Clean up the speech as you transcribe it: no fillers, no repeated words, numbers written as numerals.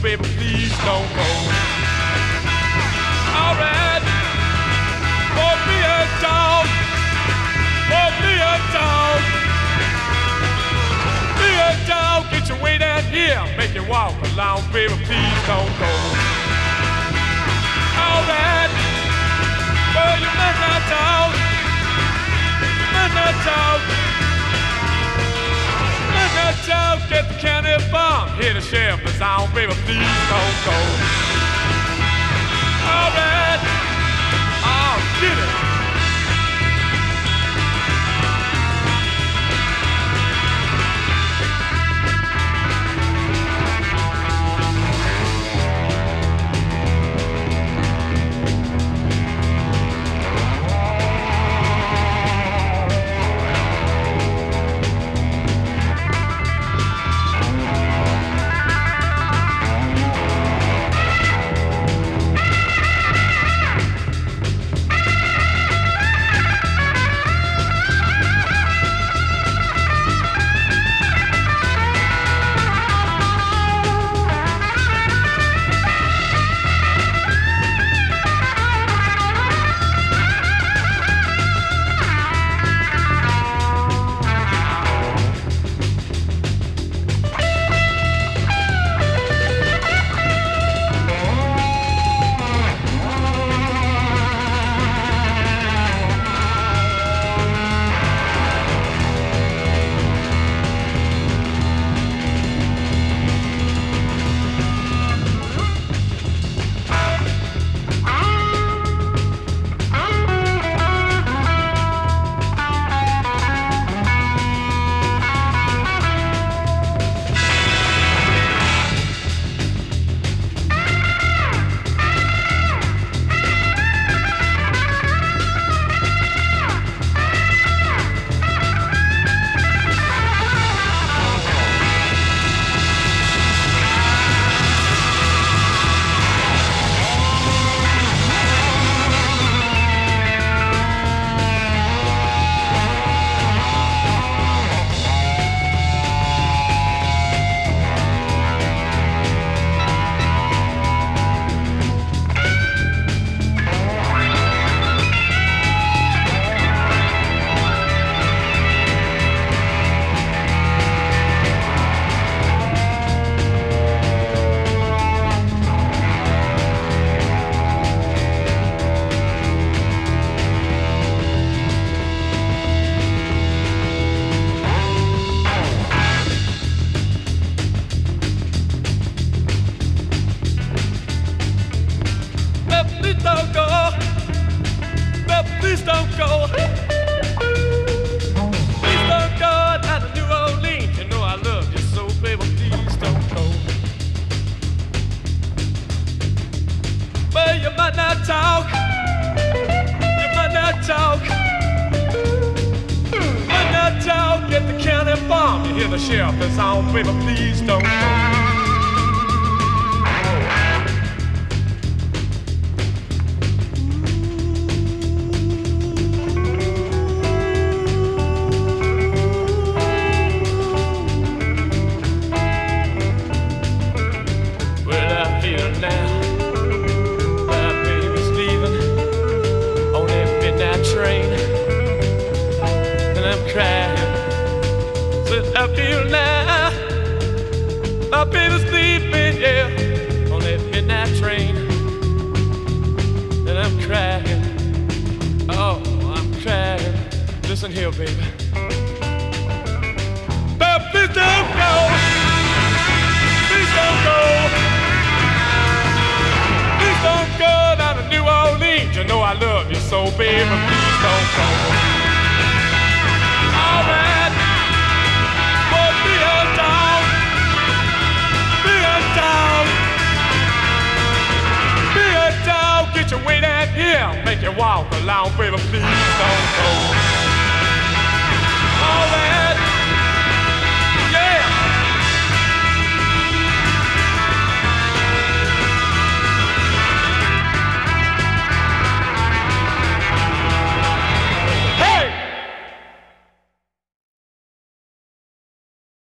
baby, please don't go. Alright, for me a dog, for me a dog, be a dog, get your way down here, make you walk along, baby, please don't go. Alright, well, you must not talk, you must not talk. Get the county farm, hear the sheriff is on, baby, please don't go. All right, oh, get it. Please don't go. Please don't go down to New Orleans. You know I love you so, baby. Please don't go. Well, you might not talk. You might not talk. You might not talk at the county farm. You hear the sheriff is on, baby. Please don't go. I feel now, my baby's sleeping, yeah, on that midnight train. And I'm crying, oh, I'm crying. Listen here, baby. But please don't go, please don't go. Please don't go down to New Orleans. You know I love you so, baby, please don't go. All right. Get your way down here, make you walk along, baby, please.